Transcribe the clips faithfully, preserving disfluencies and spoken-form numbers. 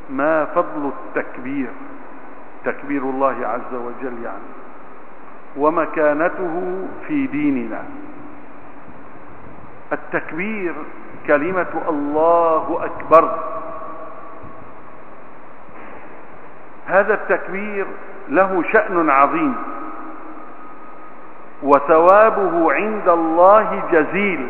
ما فضل التكبير، تكبير الله عز وجل يعني، ومكانته في ديننا. التكبير كلمة الله أكبر. هذا التكبير له شأن عظيم، وثوابه عند الله جزيل،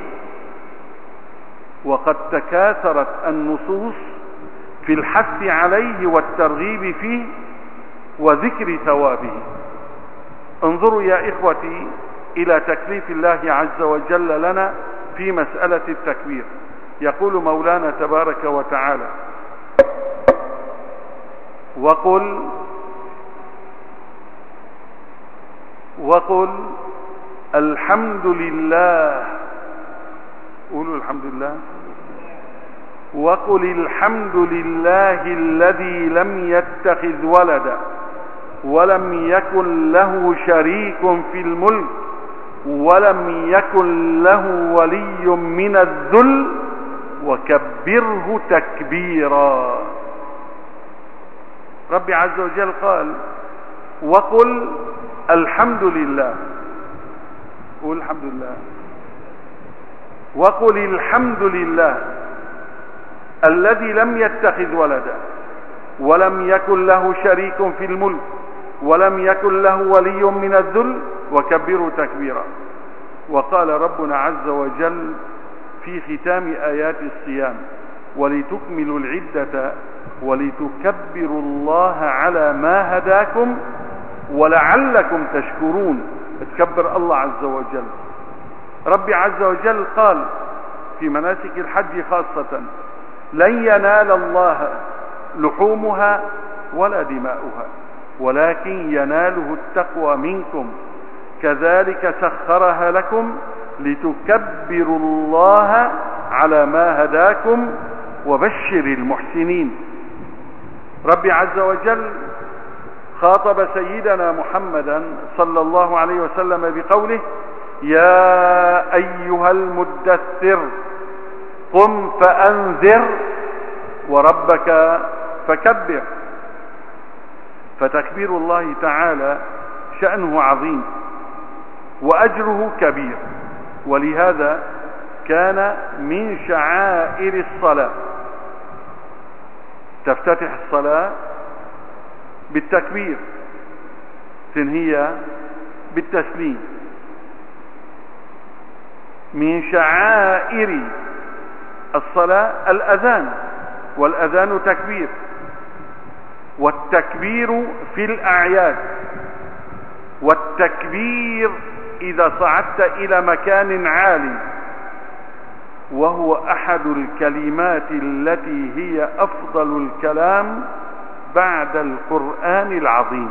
وقد تكاثرت النصوص في الحث عليه والترغيب فيه وذكر ثوابه. انظروا يا إخوتي إلى تكليف الله عز وجل لنا في مسألة التكبير. يقول مولانا تبارك وتعالى: وقل وقل الحمد لله. قولوا الحمد لله. وقل الحمد لله الذي لم يتخذ ولدا ولم يكن له شريك في الملك ولم يكن له ولي من الذل وكبره تكبيرا. ربي عز وجل قال: وقل الحمد لله. قل الحمد لله. وقل الحمد لله الذي لم يتخذ ولدا ولم يكن له شريك في الملك ولم يكن له ولي من الذل وكبره تكبيرا. وقال ربنا عز وجل في ختام آيات الصيام: ولتكملوا العدة ولتكبروا الله على ما هداكم ولعلكم تشكرون. تكبر الله عز وجل. ربي عز وجل قال في مناسك الحج خاصة: لن ينال الله لحومها ولا دماؤها ولكن يناله التقوى منكم كذلك سخرها لكم لتكبروا الله على ما هداكم وبشر المحسنين. ربي عز وجل خاطب سيدنا محمدا صلى الله عليه وسلم بقوله: يا أيها المدثر قم فأنذر وربك فكبر. فتكبير الله تعالى شأنه عظيم وأجره كبير، ولهذا كان من شعائر الصلاة. تفتتح الصلاة بالتكبير، تنهي بالتسليم. من شعائر الصلاة الأذان، والأذان تكبير، والتكبير في الأعياد، والتكبير إذا صعدت إلى مكان عالي، وهو أحد الكلمات التي هي أفضل الكلام بعد القرآن العظيم.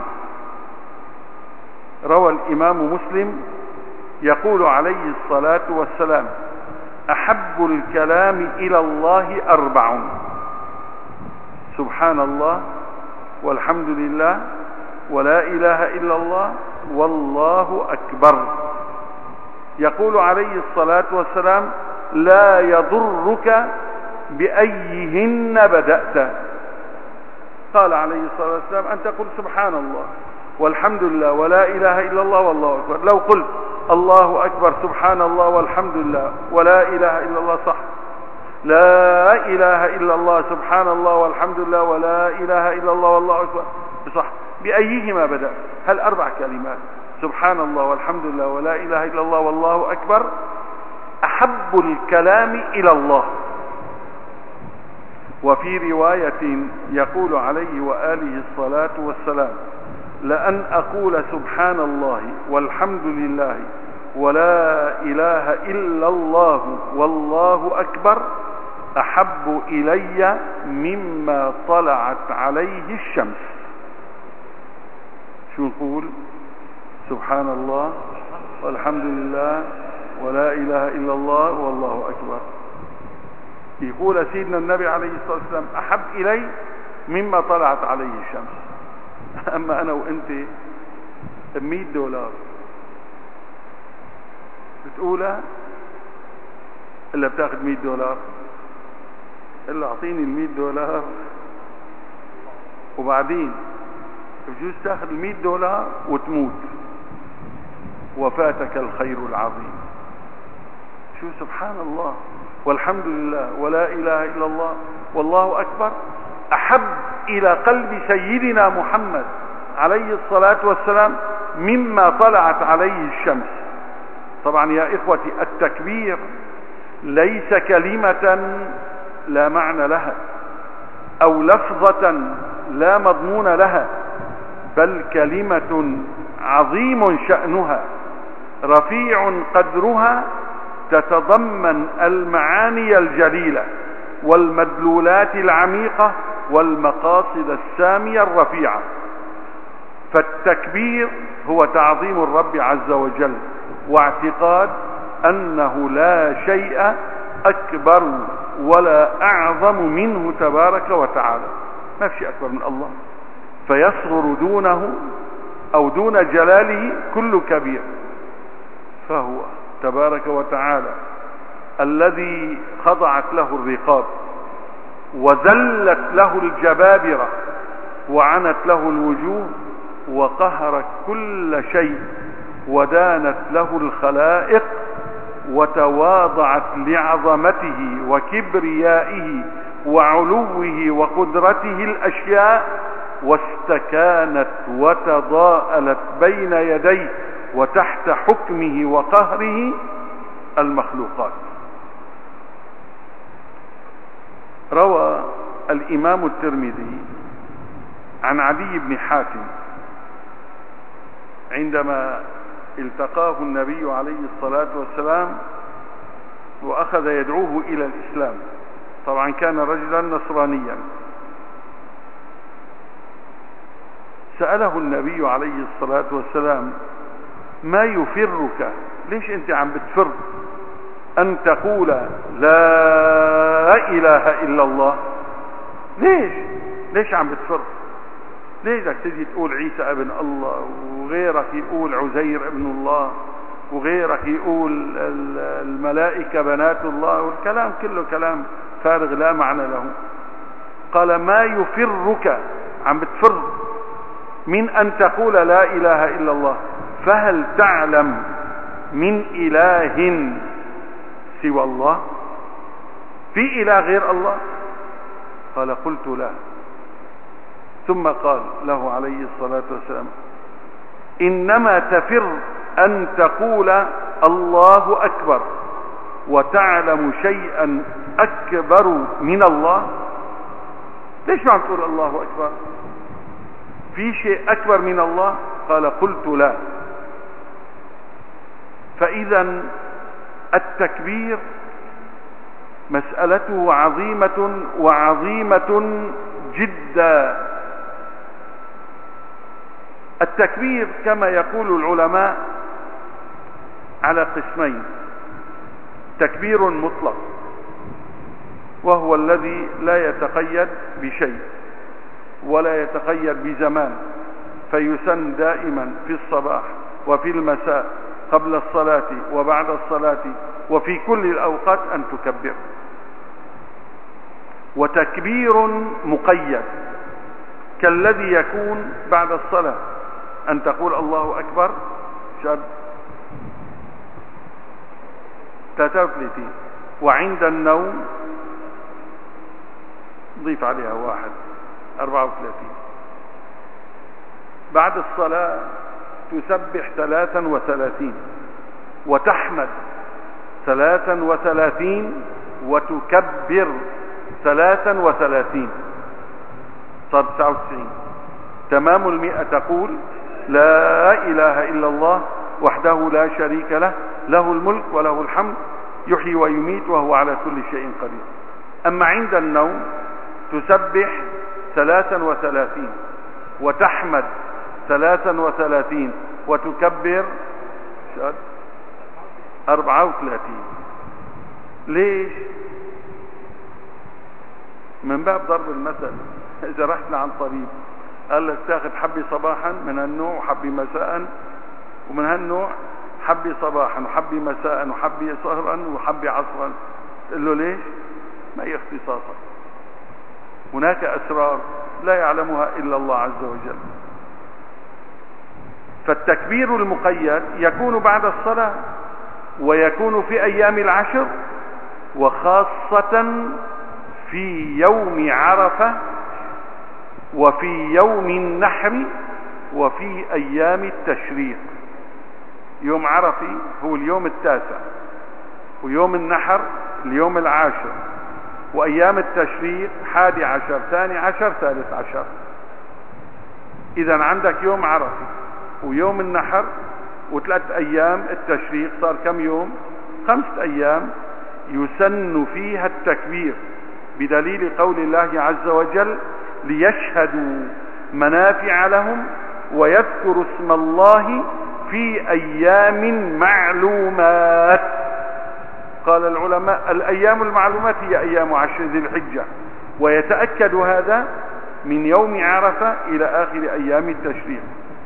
روى الإمام مسلم يقول عليه الصلاة والسلام: أحب الكلام إلى الله أربع: سبحان الله والحمد لله ولا إله إلا الله والله أكبر. يقول عليه الصلاة والسلام: لا يضرك بأيهن بدأت. قال عليه الصلاة والسلام: أن تقول سبحان الله والحمد لله ولا إله إلا الله والله أكبر. لو قلت الله أكبر سبحان الله والحمد لله ولا إله إلا الله صح، لا إله إلا الله سبحان الله والحمد لله ولا إله إلا الله والله أكبر صح. بأيهما بدأ؟ هل أربع كلمات: سبحان الله والحمد لله ولا إله إلا الله والله أكبر أحب الكلام إلى الله. وفي رواية يقول عليه وآله الصلاة والسلام: لأن أقول سبحان الله والحمد لله ولا إله إلا الله والله أكبر أحب إلي مما طلعت عليه الشمس. شو نقول؟ سبحان الله والحمد لله ولا إله إلا الله والله أكبر. يقول سيدنا النبي عليه الصلاة والسلام: أحب إلي مما طلعت عليه الشمس. أما أنا وأنت مئة دولار بتقولها إلا بتاخد مئة دولار؟ إلا أعطيني المئة دولار وبعدين بجوز تاخذ المئة دولار وتموت وفاتك الخير العظيم. شو سبحان الله والحمد لله ولا إله إلا الله والله أكبر أحب إلى قلب سيدنا محمد عليه الصلاة والسلام مما طلعت عليه الشمس. طبعا يا إخوتي التكبير ليس كلمة لا معنى لها أو لفظة لا مضمون لها، بل كلمة عظيم شأنها رفيع قدرها، تتضمن المعاني الجليلة والمدلولات العميقة والمقاصد السامية الرفيعة. فالتكبير هو تعظيم الرب عز وجل واعتقاد أنه لا شيء أكبر ولا أعظم منه تبارك وتعالى، ما في شيء أكبر من الله، فيصغر دونه أو دون جلاله كل كبير. فهو تبارك وتعالى الذي خضعت له الرقاب وذلت له الجبابرة وعنت له الوجوه وقهرت كل شيء ودانت له الخلائق وتواضعت لعظمته وكبريائه وعلوه وقدرته الأشياء، واستكانت وتضاءلت بين يديه وتحت حكمه وقهره المخلوقات. روى الإمام الترمذي عن عدي بن حاتم عندما التقاه النبي عليه الصلاة والسلام وأخذ يدعوه إلى الإسلام، طبعا كان رجلا نصرانيا، سأله النبي عليه الصلاة والسلام: ما يفرك؟ ليش انت عم بتفر أن تقول لا إله إلا الله؟ ليش ليش عم بتفر؟ ليش بدك تجي تقول عيسى ابن الله وغيرك يقول عزير ابن الله وغيرك يقول الملائكة بنات الله، والكلام كله كلام فارغ لا معنى له. قال: ما يفرك، عم بتفر من أن تقول لا إله إلا الله، فهل تعلم من إله سوى الله؟ في إله غير الله؟ قال: قلت لا. ثم قال له عليه الصلاة والسلام: إنما تفر أن تقول الله أكبر وتعلم شيئا أكبر من الله. ليش ما عم تقول الله أكبر؟ في شيء أكبر من الله؟ قال: قلت لا. فإذا التكبير مسألته عظيمة وعظيمة جدا. التكبير كما يقول العلماء على قسمين: تكبير مطلق وهو الذي لا يتقيد بشيء ولا يتقيد بزمان، فيسن دائما في الصباح وفي المساء قبل الصلاة وبعد الصلاة وفي كل الأوقات أن تكبر. وتكبير مقيد كالذي يكون بعد الصلاة، أن تقول الله أكبر شد ثلاثة وثلاثين، وعند النوم ضيف عليها واحد أربعة وثلاثين، بعد الصلاة تسبح ثلاثا وثلاثين، وتحمد ثلاثا وثلاثين، وتكبر ثلاثا وثلاثين، صار تسعة وتسعين. تمام المئة تقول: لا إله إلا الله وحده لا شريك له، له الملك وله الحمد، يحيي ويميت وهو على كل شيء قدير. أما عند النوم تسبح ثلاثا وثلاثين، وتحمد ثلاثا وثلاثين، وتكبر أربعة وثلاثين. ليش؟ من باب ضرب المثل. إذا رحنا عن طبيب قال لك تاخذ حبي صباحا من هالنوع وحبي مساء ومن هالنوع، حبي صباحا وحبي مساء وحبي صهرا وحبي عصرا، تقول له ليش؟ ما هي اختصاصا، هناك أسرار لا يعلمها إلا الله عز وجل. فالتكبير المقيد يكون بعد الصلاة، ويكون في أيام العشر، وخاصة في يوم عرفة، وفي يوم النحر، وفي أيام التشريق. يوم عرفة هو اليوم التاسع، ويوم النحر اليوم العاشر، وأيام التشريق حادي عشر، ثاني عشر، ثالث عشر. إذا عندك يوم عرفة ويوم النحر وثلاث أيام التشريق، صار كم يوم؟ خمسة أيام يسن فيها التكبير، بدليل قول الله عز وجل: ليشهدوا منافع لهم ويذكروا اسم الله في أيام معلومات. قال العلماء: الأيام المعلومات هي أيام عشر ذي الحجة، ويتأكد هذا من يوم عرفة إلى آخر أيام التشريق.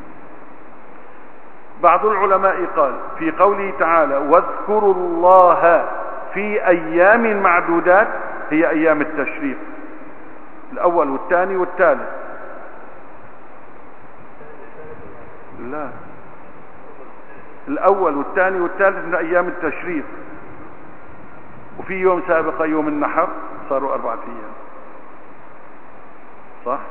بعض العلماء قال في قوله تعالى: واذكروا الله في أيام معدودات، هي أيام التشريق الأول والثاني والثالث. لا، الأول والثاني والثالث من أيام التشريق، وفي يوم سابقة يوم النحر، صاروا أربعة أيام. صح؟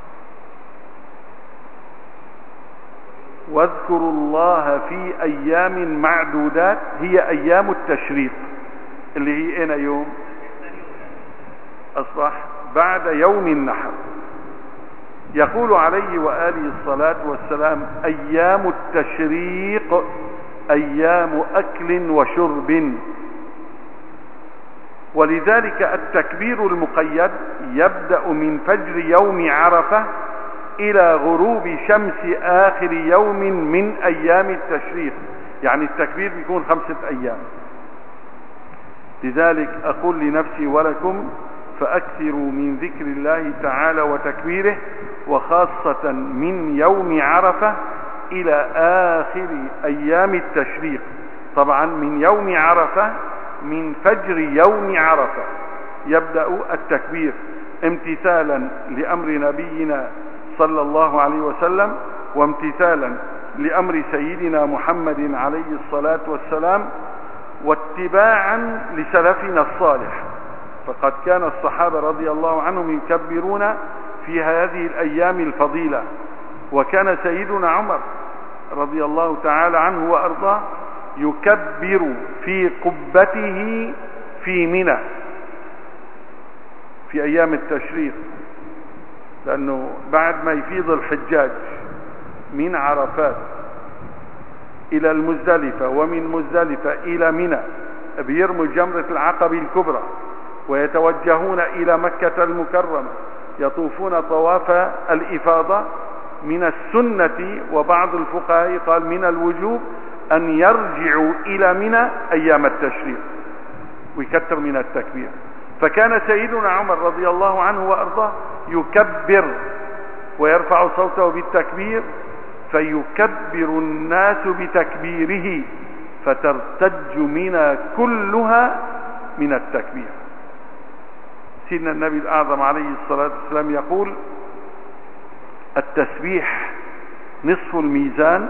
واذكروا الله في أيام معدودات، هي أيام التشريق اللي هي أين يوم؟ أصبح بعد يوم النحر. يقول عليه وآله الصلاة والسلام: أيام التشريق أيام أكل وشرب. ولذلك التكبير المقيد يبدأ من فجر يوم عرفة إلى غروب شمس آخر يوم من أيام التشريق، يعني التكبير بيكون خمسة أيام. لذلك أقول لنفسي ولكم: فأكثروا من ذكر الله تعالى وتكبيره، وخاصة من يوم عرفة إلى آخر أيام التشريق. طبعا من يوم عرفة، من فجر يوم عرفة يبدأ التكبير، امتثالا لأمر نبينا صلى الله عليه وسلم، وامتثالا لأمر سيدنا محمد عليه الصلاة والسلام، واتباعا لسلفنا الصالح. فقد كان الصحابة رضي الله عنهم يكبرون في هذه الأيام الفضيلة. وكان سيدنا عمر رضي الله تعالى عنه وأرضاه يكبر في قبته في منى في أيام التشريق، لأنه بعد ما يفيض الحجاج من عرفات إلى المزدلفة، ومن مزدلفة إلى منى، بيرموا جمرة العقبة الكبرى ويتوجهون إلى مكة المكرمة، يطوفون طواف الإفاضة. من السنة، وبعض الفقهاء قال من الوجوب، أن يرجعوا إلى منى أيام التشريق ويكثر من التكبير. فكان سيدنا عمر رضي الله عنه وأرضاه يكبر ويرفع صوته بالتكبير، فيكبر الناس بتكبيره، فترتج منى كلها من التكبير. سيدنا النبي الأعظم عليه الصلاة والسلام يقول: التسبيح نصف الميزان.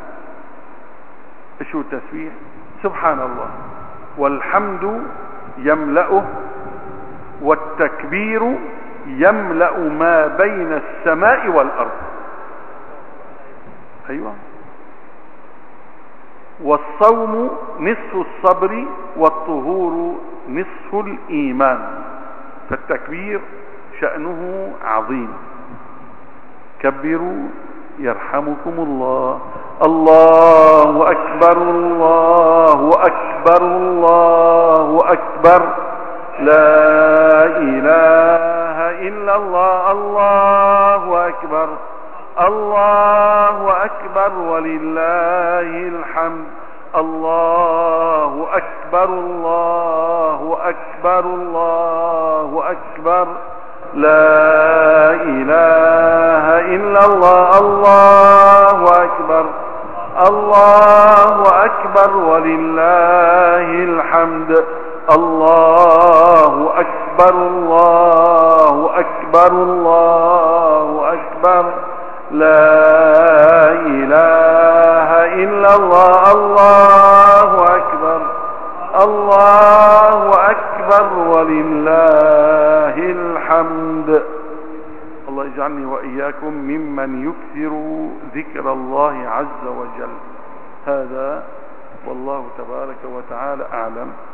شو التسبيح؟ سبحان الله، والحمد يملأه، والتكبير يملأ ما بين السماء والأرض. أيوة. والصوم نصف الصبر، والطهور نصف الإيمان. فالتكبير شأنه عظيم. كبروا يرحمكم الله. الله أكبر، الله أكبر، الله أكبر، لا إله إلا الله، الله أكبر، الله أكبر ولله الحمد، الله أكبر، الله أكبر، الله أكبر، لا إله إلا الله، الله أكبر، الله أكبر ولله الحمد، الله أكبر، الله أكبر، الله أكبر لا إله إلا الله الله أكبر الله أكبر ولله الحمد. الله يجعلني وإياكم ممن يكثر ذكر الله عز وجل. هذا والله تبارك وتعالى أعلم.